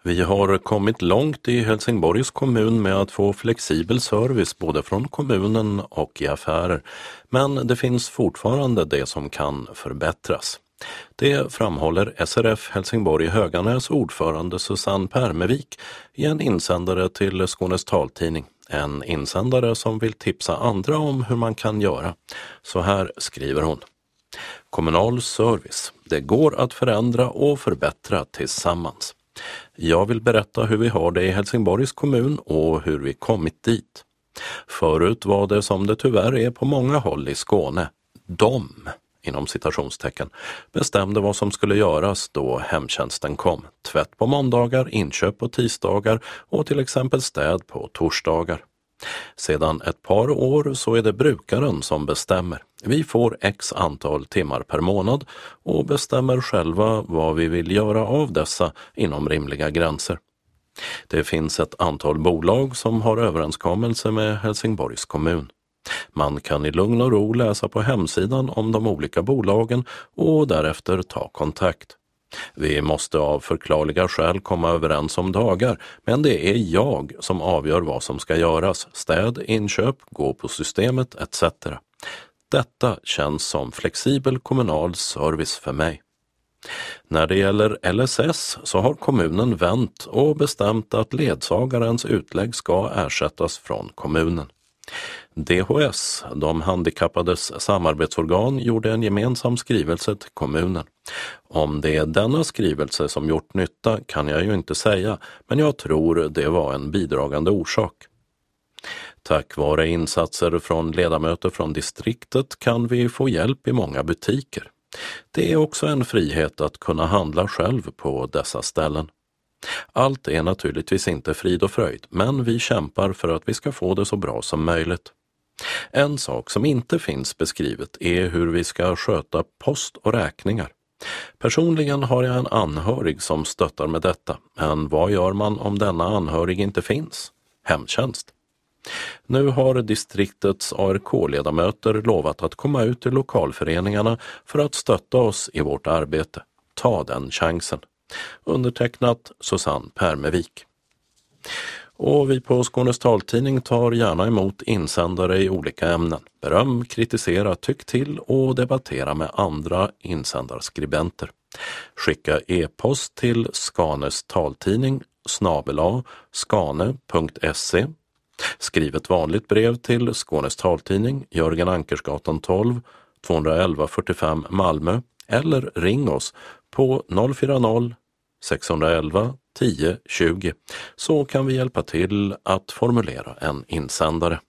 Vi har kommit långt i Helsingborgs kommun med att få flexibel service både från kommunen och i affärer, men det finns fortfarande det som kan förbättras. Det framhåller SRF Helsingborg Höganäs ordförande Susanne Permevik i en insändare till Skånes taltidning. En insändare som vill tipsa andra om hur man kan göra. Så här skriver hon. Kommunal service. Det går att förändra och förbättra tillsammans. Jag vill berätta hur vi har det i Helsingborgs kommun och hur vi kommit dit. Förut var det som det tyvärr är på många håll i Skåne. Inom citationstecken, bestämde vad som skulle göras då hemtjänsten kom. Tvätt på måndagar, inköp på tisdagar och till exempel städ på torsdagar. Sedan ett par år så är det brukaren som bestämmer. Vi får x antal timmar per månad och bestämmer själva vad vi vill göra av dessa inom rimliga gränser. Det finns ett antal bolag som har överenskommelse med Helsingborgs kommun. Man kan i lugn och ro läsa på hemsidan om de olika bolagen och därefter ta kontakt. Vi måste av förklarliga skäl komma överens om dagar, men det är jag som avgör vad som ska göras. Städ, inköp, gå på systemet etc. Detta känns som flexibel kommunal service för mig. När det gäller LSS så har kommunen vänt och bestämt att ledsagarens utlägg ska ersättas från kommunen. DHS, de handikappades samarbetsorgan, gjorde en gemensam skrivelse till kommunen. Om det är denna skrivelse som gjort nytta kan jag ju inte säga, men jag tror det var en bidragande orsak. Tack vare insatser från ledamöter från distriktet kan vi få hjälp i många butiker. Det är också en frihet att kunna handla själv på dessa ställen. Allt är naturligtvis inte frid och fröjd, men vi kämpar för att vi ska få det så bra som möjligt. En sak som inte finns beskrivet är hur vi ska sköta post och räkningar. Personligen har jag en anhörig som stöttar med detta, men vad gör man om denna anhörig inte finns? Hemtjänst. Nu har distriktets ARK-ledamöter lovat att komma ut till lokalföreningarna för att stötta oss i vårt arbete. Ta den chansen. Undertecknat Susanne Permevik. Och vi på Skånes taltidning tar gärna emot insändare i olika ämnen. Beröm, kritisera, tyck till och debattera med andra insändarskribenter. Skicka e-post till Skanes taltidning @skane.se. Skriv ett vanligt brev till Skånes taltidning, Jörgen Ankersgatan 12, 211 45 Malmö eller ring oss på 040 611 10 20 så kan vi hjälpa till att formulera en insändare.